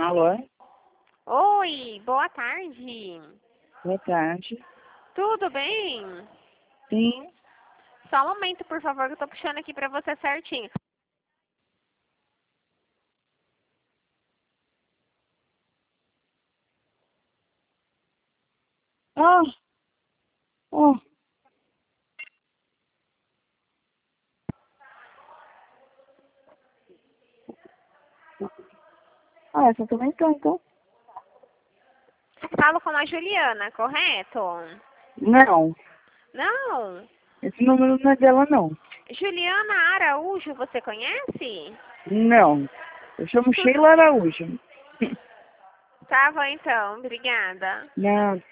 Alô? Oi, boa tarde. Boa tarde. Tudo bem? Sim. Só um momento, por favor, que eu tô puxando aqui pra você certinho. Ah, oh. Essa também tá, então. Falo com a Juliana, correto? Não, Não. esse número não é dela, não. Juliana Araújo, você conhece? Não. Eu chamo Sheila Araújo. Tá bom, então. Obrigada. Não.